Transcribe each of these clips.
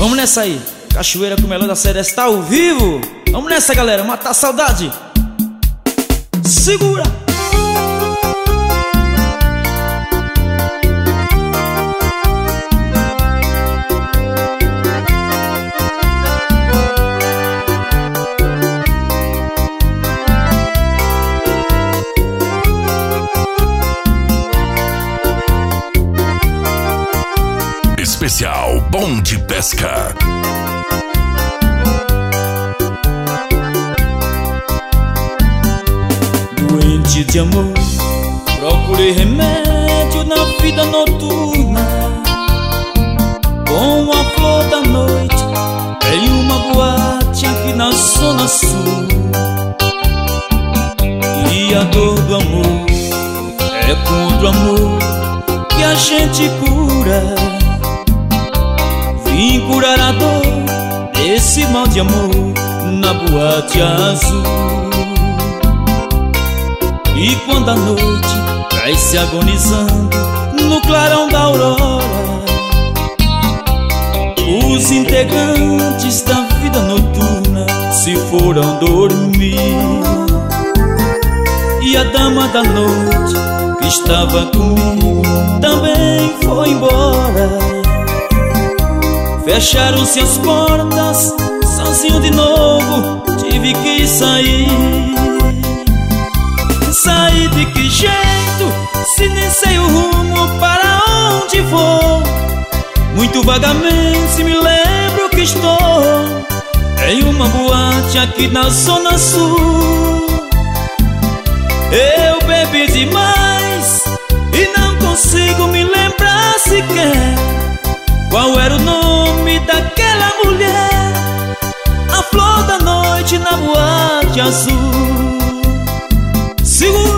Vamos nessa aí, Cachoeira com o melhor da série está ao vivo. Vamos nessa, galera, matar a saudade. Segura! Especial Bom de Pesca. Doente de amor, procurei remédio na vida noturna. Com a flor da noite, em uma boate aqui na zona sul. E a dor do amor é contra o amor que a gente cura. Vim curar a dor desse mal de amor na boate azul. E quando a noite vai se agonizando no clarão da aurora, os integrantes da vida noturna se foram dormir. E a dama da noite que estava comigo também foi embora. Fecharam-se as portas, sozinho de novo tive que sair. Sair de que jeito, se nem sei o rumo para onde vou? Muito vagamente me lembro que estou em uma boate aqui na zona sul. Eu bebi demais e não consigo me lembrar sequer qual era o nome daquela mulher, a flor da noite na boate azul. Segura!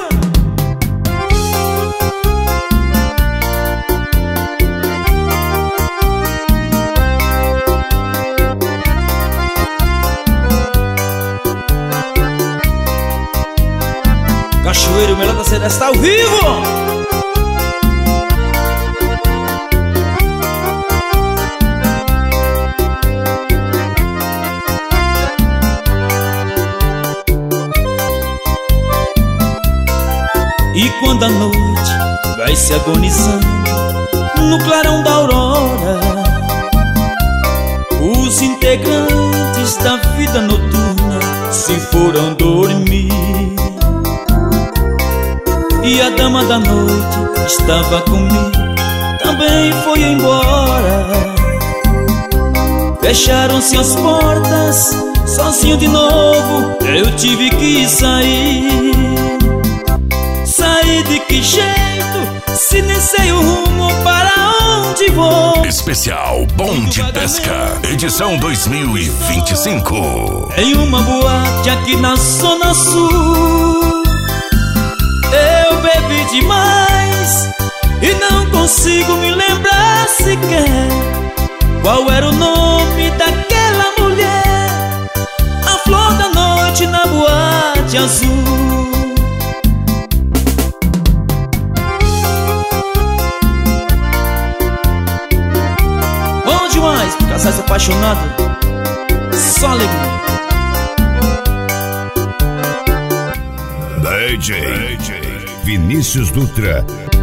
Cachoeira, o melhor da série está ao vivo! E quando a noite vai se agonizando no clarão da aurora, os integrantes da vida noturna se foram dormir. E a dama da noite estava comigo também foi embora. Fecharam-se as portas, sozinho de novo eu tive que sair. Sair de que jeito, se nem sei o rumo para onde vou? Especial Bom de Pesca, edição 2025. Em uma boate aqui na zona sul. Eu bebi demais e não consigo me lembrar sequer qual era o nome daquela mulher, a flor da noite na boate azul. Bom demais pro casal apaixonado, só alegria. DJ Vinícius Dutra.